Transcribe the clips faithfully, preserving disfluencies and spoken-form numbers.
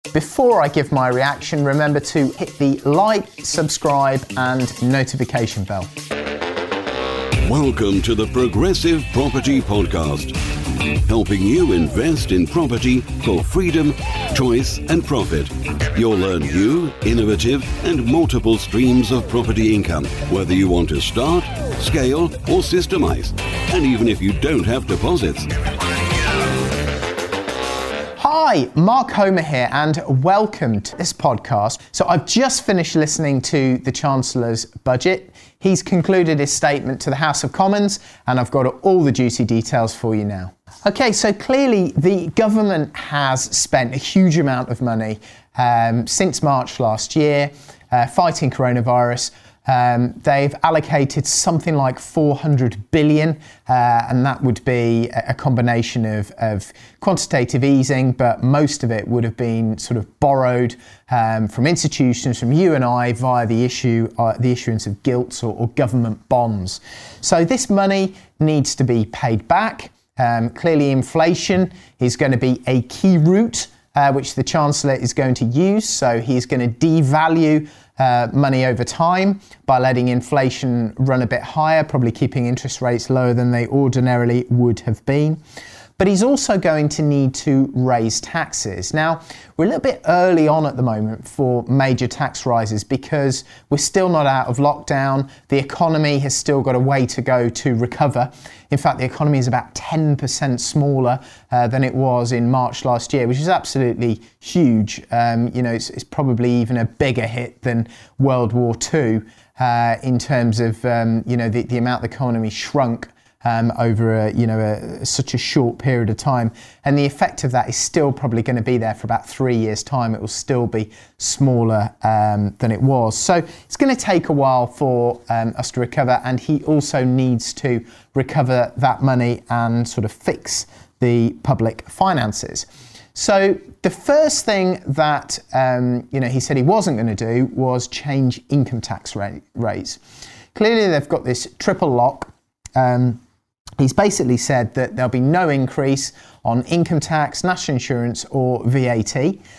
Before I give my reaction, remember to hit the like, subscribe and notification bell. Welcome to the Progressive Property Podcast, helping you invest in property for freedom, choice and profit. You'll learn new, innovative and multiple streams of property income, whether you want to start, scale or systemize, and even if you don't have deposits. Hi, Mark Homer here and welcome to this podcast. So I've just finished listening to the Chancellor's budget. He's concluded his statement to the House of Commons and I've got all the juicy details for you now. Okay, so clearly the government has spent a huge amount of money um, since March last year uh, fighting coronavirus. Um, they've allocated something like four hundred billion, uh, and that would be a combination of, of quantitative easing, but most of it would have been sort of borrowed um, from institutions, from you and I, via the issue, uh, the issuance of gilts or, or government bonds. So this money needs to be paid back. Um, clearly, inflation is going to be a key route uh, which the Chancellor is going to use. So he's going to devalue Uh, money over time by letting inflation run a bit higher, probably keeping interest rates lower than they ordinarily would have been. But he's also going to need to raise taxes. Now, we're a little bit early on at the moment for major tax rises because we're still not out of lockdown. The economy has still got a way to go to recover. In fact, the economy is about ten percent smaller uh, than it was in March last year, which is absolutely huge. Um, you know, it's, it's probably even a bigger hit than World War Two uh, in terms of, um, you know, the, the amount the economy shrunk Um, over a, you know a, such a short period of time, and the effect of that is still probably going to be there for about three years' time. It will still be smaller um, than it was, so it's going to take a while for um, us to recover. And he also needs to recover that money and sort of fix the public finances. So the first thing that um, you know he said he wasn't going to do was change income tax rate, rates. Clearly, they've got this triple lock. Um, He's basically said that there'll be no increase on income tax, national insurance or V A T.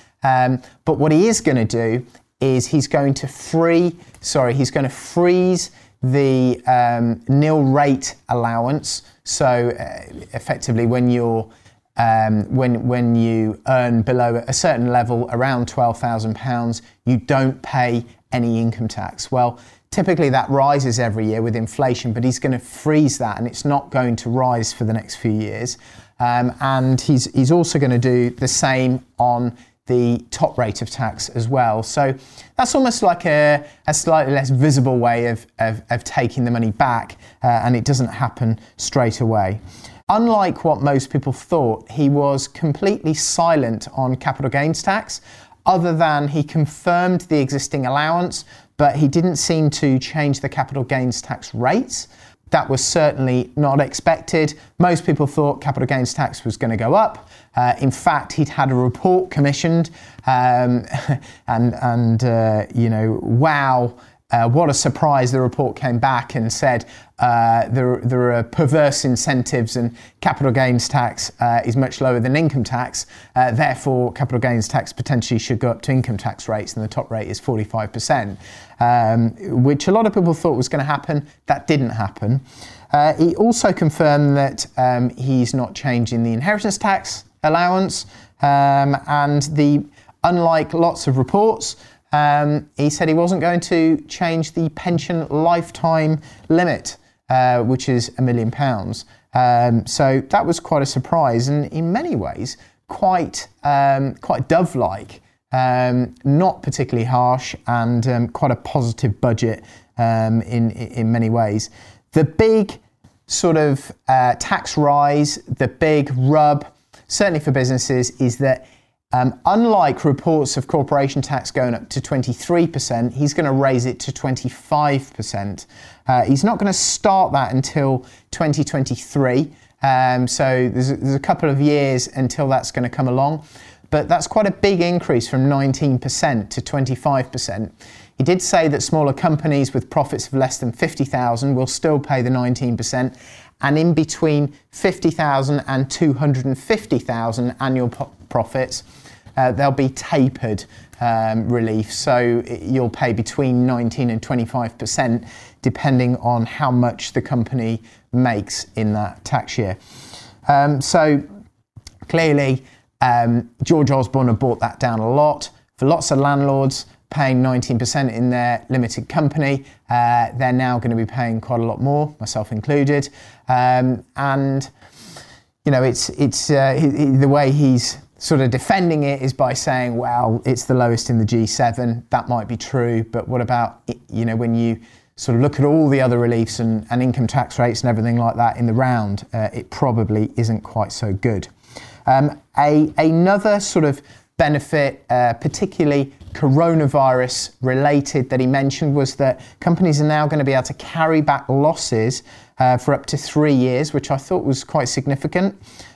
Um, but what he is going to do is he's going to free, sorry, he's going to freeze the um, nil rate allowance. So uh, effectively, when you're um, when when you earn below a certain level, around twelve thousand pounds, you don't pay any income tax. Well, typically that rises every year with inflation, but he's going to freeze that and it's not going to rise for the next few years. Um, and he's he's also going to do the same on the top rate of tax as well. So that's almost like a, a slightly less visible way of, of, of taking the money back, uh, and it doesn't happen straight away. Unlike what most people thought, he was completely silent on capital gains tax, other than he confirmed the existing allowance, but he didn't seem to change the capital gains tax rates. That was certainly not expected. Most people thought capital gains tax was going to go up. Uh, in fact, he'd had a report commissioned, um, and, and uh, you know, wow, uh, what a surprise. The report came back and said uh, there, there are perverse incentives and capital gains tax uh, is much lower than income tax. Uh, therefore, capital gains tax potentially should go up to income tax rates, and the top rate is forty-five percent, um, which a lot of people thought was going to happen. That didn't happen. Uh, he also confirmed that um, he's not changing the inheritance tax allowance, um, and the unlike lots of reports, Um, he said he wasn't going to change the pension lifetime limit, uh, which is a million pounds. Um, so that was quite a surprise, and in many ways quite um, quite Dove-like, um, not particularly harsh, and um, quite a positive budget um, in in many ways. The big sort of uh, tax rise, the big rub, certainly for businesses, is that Um, unlike reports of corporation tax going up to twenty-three percent, he's going to raise it to twenty-five percent. Uh, he's not going to start that until twenty twenty-three. Um, so there's a, there's a couple of years until that's going to come along. But that's quite a big increase from nineteen percent to twenty-five percent. He did say that smaller companies with profits of less than fifty thousand will still pay the nineteen percent, and in between fifty thousand and two hundred fifty thousand annual po- profits, uh, there'll be tapered um, relief. So you'll pay between nineteen and twenty-five percent depending on how much the company makes in that tax year. Um, so clearly, um, George Osborne have brought that down a lot. For lots of landlords paying nineteen percent in their limited company, uh, they're now going to be paying quite a lot more, myself included. Um, and, you know, it's it's uh, he, he, the way he's sort of defending it is by saying, well, it's the lowest in the G seven. That might be true, but what about, you know, when you sort of look at all the other reliefs and, and income tax rates and everything like that in the round, uh, it probably isn't quite so good. Um, a, another sort of benefit, uh, particularly coronavirus related, that he mentioned was that companies are now going to be able to carry back losses uh, for up to three years, which I thought was quite significant.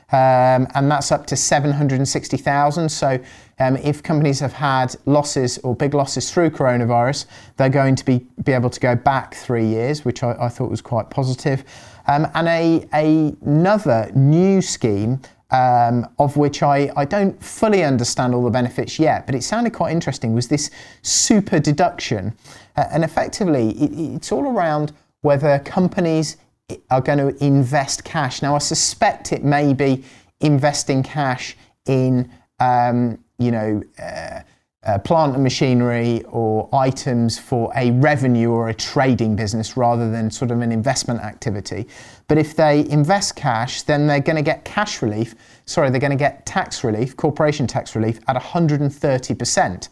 Um, and that's up to seven hundred sixty thousand. So um, if companies have had losses or big losses through coronavirus, they're going to be, be able to go back three years, which I, I thought was quite positive. Um, and a, a, another new scheme, um, of which I, I don't fully understand all the benefits yet, but it sounded quite interesting, was this super deduction. Uh, and effectively, it, it's all around whether companies are going to invest cash. Now, I suspect it may be investing cash in, um, you know, uh, uh, plant and machinery or items for a revenue or a trading business rather than sort of an investment activity. But if they invest cash, then they're going to get cash relief. Sorry, they're going to get tax relief, corporation tax relief at one hundred thirty percent.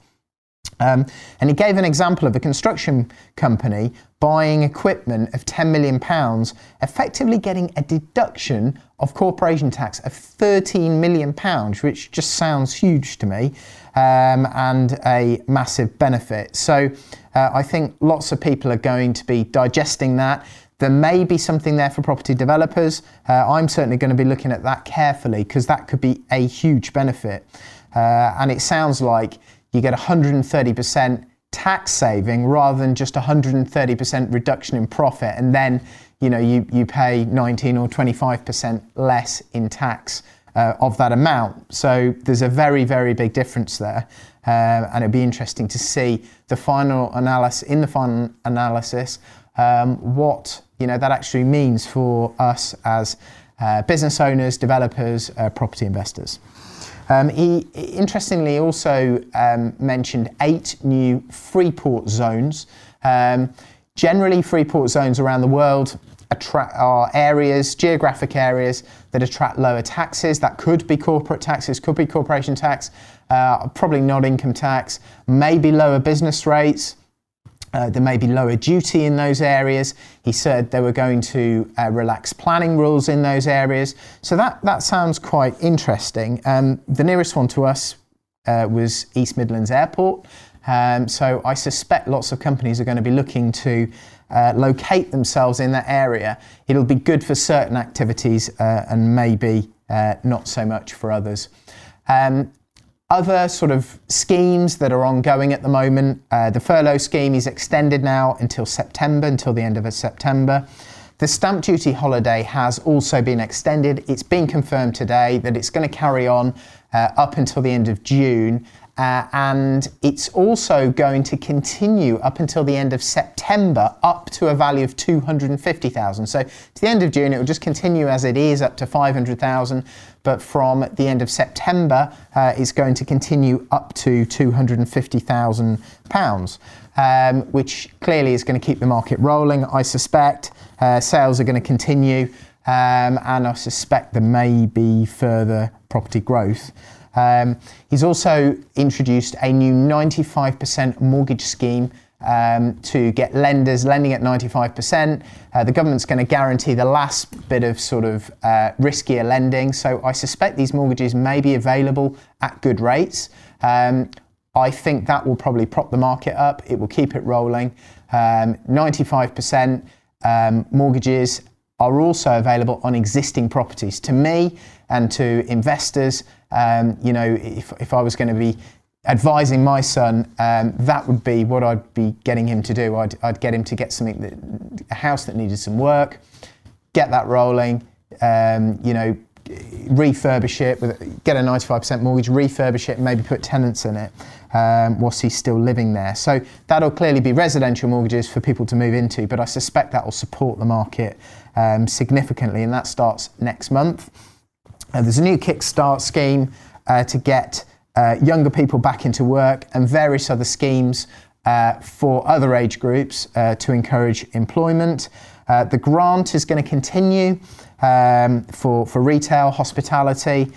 Um, and he gave an example of a construction company buying equipment of ten million pounds, effectively getting a deduction of corporation tax of thirteen million pounds, which just sounds huge to me, um, and a massive benefit. So uh, I think lots of people are going to be digesting that. There may be something there for property developers. Uh, I'm certainly going to be looking at that carefully because that could be a huge benefit. Uh, and it sounds like you get one hundred thirty percent tax saving rather than just one hundred thirty percent reduction in profit, and then you know you you pay nineteen or twenty-five percent less in tax uh, of that amount. So there's a very very big difference there, uh, and it'd be interesting to see the final analysis in the final analysis um, what you know that actually means for us as uh, business owners, developers, uh, property investors. Um, he interestingly also um, mentioned eight new free port zones. Um, generally, free port zones around the world attract, are areas, geographic areas that attract lower taxes. That could be corporate taxes, could be corporation tax, uh, probably not income tax, maybe lower business rates. Uh, there may be lower duty in those areas. He said they were going to uh, relax planning rules in those areas. So that, that sounds quite interesting. Um, the nearest one to us uh, was East Midlands Airport. Um, so I suspect lots of companies are going to be looking to uh, locate themselves in that area. It'll be good for certain activities uh, and maybe uh, not so much for others. Um, Other sort of schemes that are ongoing at the moment, uh, the furlough scheme is extended now until September, until the end of September. The stamp duty holiday has also been extended. It's been confirmed today that it's going to carry on uh, up until the end of June. Uh, and it's also going to continue up until the end of September, up to a value of two hundred fifty thousand. So to the end of June, it will just continue as it is, up to five hundred thousand. But from the end of September, uh, it's going to continue up to two hundred fifty thousand pounds, um, which clearly is going to keep the market rolling, I suspect. Uh, sales are going to continue, um, and I suspect there may be further property growth. Um, he's also introduced a new ninety-five percent mortgage scheme um, to get lenders lending at ninety-five percent. Uh, the government's going to guarantee the last bit of sort of uh, riskier lending. So I suspect these mortgages may be available at good rates. Um, I think that will probably prop the market up. It will keep it rolling. Um, ninety-five percent um, mortgages are also available on existing properties. To me and to investors, um, you know, if, if I was going to be advising my son, um, that would be what I'd be getting him to do. I'd, I'd get him to get something, that, a house that needed some work, get that rolling, um, you know, refurbish it, with, get a ninety-five percent mortgage, refurbish it, and maybe put tenants in it um, whilst he's still living there. So that'll clearly be residential mortgages for people to move into, but I suspect that will support the market um, significantly, and that starts next month. Uh, there's a new Kickstart scheme uh, to get uh, younger people back into work, and various other schemes uh, for other age groups uh, to encourage employment. Uh, the grant is going to continue um, for, for retail, hospitality,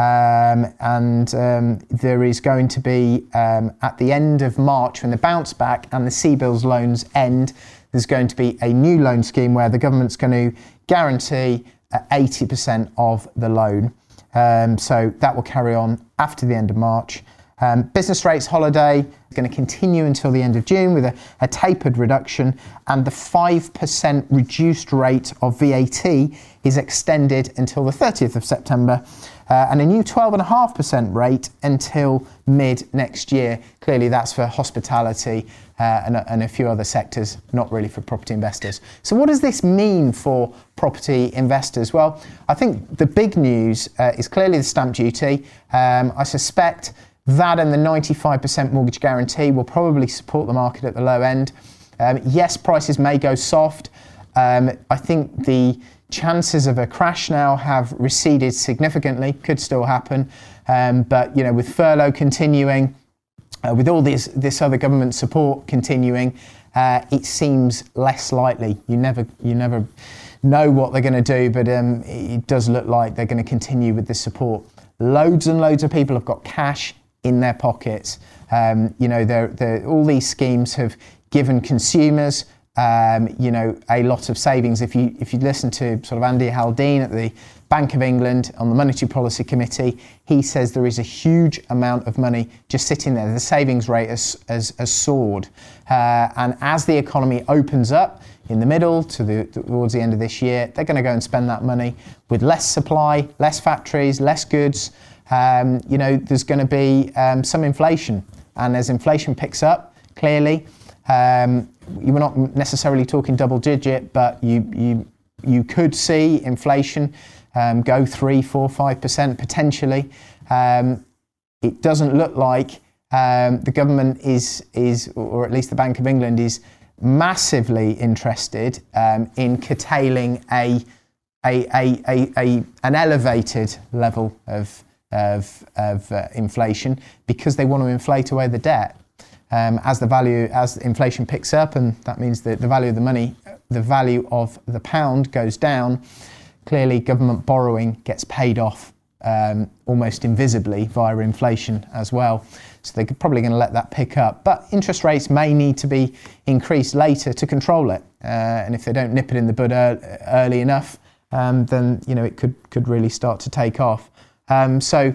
um, and um, there is going to be, um, at the end of March, when the bounce back and the C BILS loans end, there's going to be a new loan scheme where the government's going to guarantee uh, eighty percent of the loan. Um, so that will carry on after the end of March. Um, business rates holiday is going to continue until the end of June with a, a tapered reduction, and the five percent reduced rate of V A T is extended until the thirtieth of September, uh, and a new twelve point five percent rate until mid next year. Clearly that's for hospitality uh, and, a, and a few other sectors, not really for property investors. So what does this mean for property investors? Well, I think the big news uh, is clearly the stamp duty. Um, I suspect that and the ninety-five percent mortgage guarantee will probably support the market at the low end. Um, yes, prices may go soft. Um, I think the chances of a crash now have receded significantly, could still happen. Um, but, you know, with furlough continuing, uh, with all this, this other government support continuing, uh, it seems less likely. You never, you never know what they're going to do, but um, it does look like they're going to continue with this support. Loads and loads of people have got cash in their pockets. Um, you know, they're, they're, all these schemes have given consumers, um, you know, a lot of savings. If you if you listen to sort of Andy Haldane at the Bank of England on the Monetary Policy Committee, he says there is a huge amount of money just sitting there. The savings rate has, has, has soared. Uh, and as the economy opens up in the middle to the towards the end of this year, they're going to go and spend that money with less supply, less factories, less goods. Um, you know, there's going to be um, some inflation, and as inflation picks up, clearly, um, you were not necessarily talking double digit, but you you you could see inflation um, go three, four, five percent potentially. Um, it doesn't look like um, the government is is, or at least the Bank of England is massively interested um, in curtailing a a, a a a an elevated level of of, of uh, inflation, because they want to inflate away the debt. Um, as the value, as inflation picks up, and that means that the value of the money, the value of the pound goes down, clearly government borrowing gets paid off um, almost invisibly via inflation as well. So they're probably going to let that pick up. But interest rates may need to be increased later to control it. Uh, and if they don't nip it in the bud early enough, um, then you know it could could really start to take off. Um, so,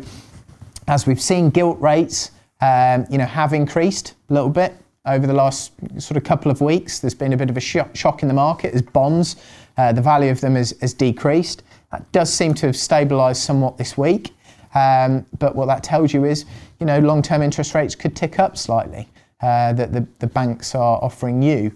as we've seen, gilt rates, um, you know, have increased a little bit over the last sort of couple of weeks. There's been a bit of a shock, shock in the market as bonds, uh, the value of them has, has decreased. That does seem to have stabilised somewhat this week. Um, but what that tells you is, you know, long-term interest rates could tick up slightly. Uh, that the, the banks are offering you.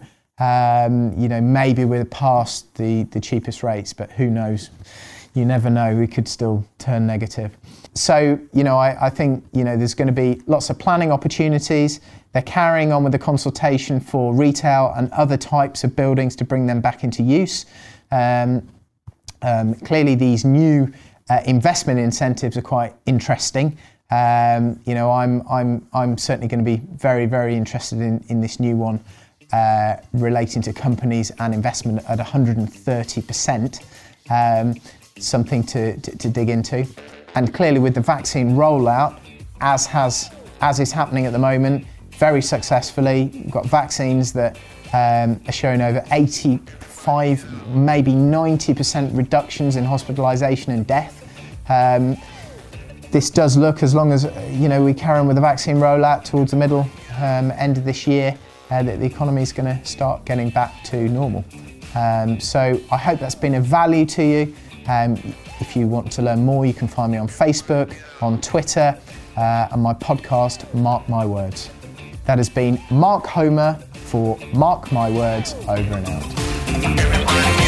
Um, you know, maybe we're past the the cheapest rates, but who knows? You never know, we could still turn negative. So, you know, I, I think, you know, there's going to be lots of planning opportunities. They're carrying on with the consultation for retail and other types of buildings to bring them back into use. Um, um, clearly, these new uh, investment incentives are quite interesting. Um, you know, I'm I'm I'm certainly going to be very, very interested in, in this new one uh, relating to companies and investment at one hundred thirty percent. Um, something to, to, to dig into. And clearly with the vaccine rollout, as has as is happening at the moment, very successfully, we've got vaccines that um, are showing over eighty-five, maybe ninety percent reductions in hospitalisation and death. Um, this does look, as long as you know we carry on with the vaccine rollout towards the middle um, end of this year, uh, that the economy is going to start getting back to normal. Um, so I hope that's been of value to you. Um, if you want to learn more, you can find me on Facebook, on Twitter, uh, and my podcast, Mark My Words. That has been Mark Homer for Mark My Words, over and out.